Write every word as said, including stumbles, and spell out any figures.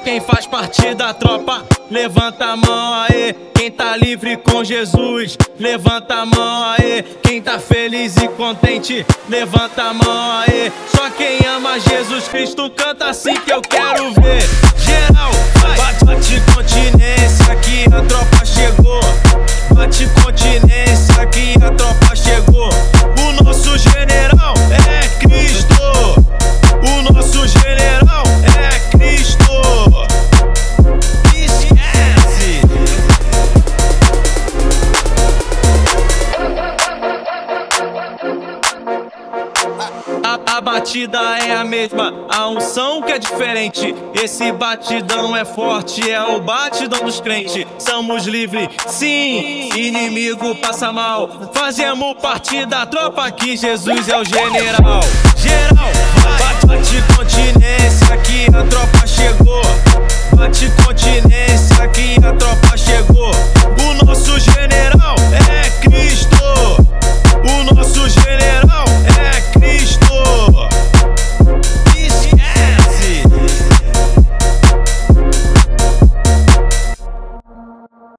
quem faz parte da tropa, levanta a mão aí. Quem tá livre com Jesus, levanta a mão aí. Quem tá feliz e contente, levanta a mão aí. Só quem ama Jesus Cristo canta assim que eu quero ver. Geral, vai, bate, bate continência que a tropa chegou. Bate continência que a tropa chegou. O nosso general é Cristo. O nosso general é Cristo. Esquece. A, a batida é a mesma, a unção que é diferente. Esse batidão é forte, é o batidão dos crentes. Somos livres, sim, inimigo passa mal. Fazemos parte da tropa que Jesus é o general. Geral, vai, bate, bate continente